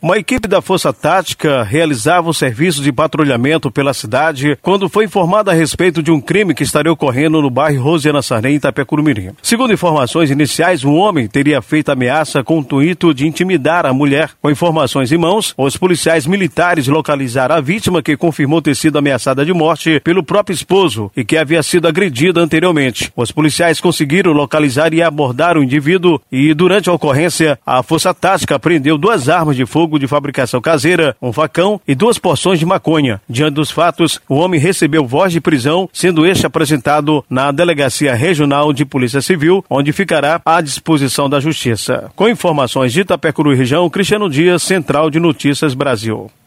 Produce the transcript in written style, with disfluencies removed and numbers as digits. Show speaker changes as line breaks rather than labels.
Uma equipe da Força Tática realizava o serviço de patrulhamento pela cidade quando foi informada a respeito de um crime que estaria ocorrendo no bairro Rosiana Sarney, em Itapecuru-Mirim. Segundo informações iniciais, um homem teria feito ameaça com o intuito de intimidar a mulher. Com informações em mãos, os policiais militares localizaram a vítima, que confirmou ter sido ameaçada de morte pelo próprio esposo e que havia sido agredida anteriormente. Os policiais conseguiram localizar e abordar o indivíduo e, durante a ocorrência, a Força Tática apreendeu 2 armas de fogo de fabricação caseira, um facão e 2 porções de maconha. Diante dos fatos, o homem recebeu voz de prisão, sendo este apresentado na Delegacia Regional de Polícia Civil, onde ficará à disposição da Justiça. Com informações de Itapecuru e região, Cristiano Dias, Central de Notícias Brasil.